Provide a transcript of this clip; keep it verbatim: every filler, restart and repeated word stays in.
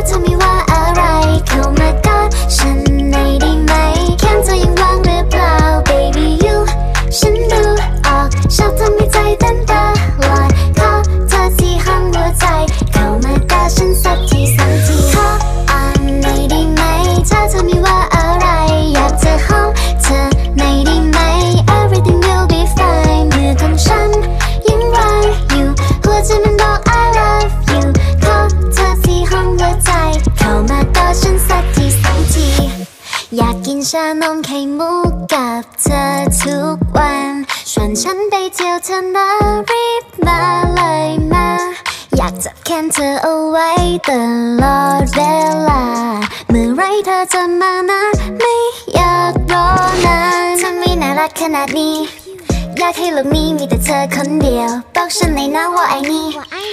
เธอไม่ว่าอะไรเข้ามากอดฉันในได้ไหมแค่เธอยังว่างหรือเปล่า baby you ฉันดูออกชอบทำให้ใจเต้นตลอดขอเธอที่ห้องหัวใจเข้ามากอดฉันสักทีสักทีขออ่อนในได้ไหมถ้าเธอไม่ว่าอะไรอยากจะห้องเธอในได้ไหม everything will be fine มือของฉันยังว่างอยู่หัวใจมันบอก I love you ขอเธอที่ห้องหัวใจเข้ามากอดฉันสักทีสักทีอยากกินชานมไข่มุกกับเธอทุกวันชวนฉันไปเที่ยวเธอนะรีบมาเลยมาอยากจับแขนเธอเอาไว้ตลอดเวลาเมื่อไรเธอจะมานะไม่อยากรอนานทำไมน่ารักขนาดนี้อยากให้โลกนี้มีแต่เธอคนเดียวบอกฉันในนะว่าไอ้นี่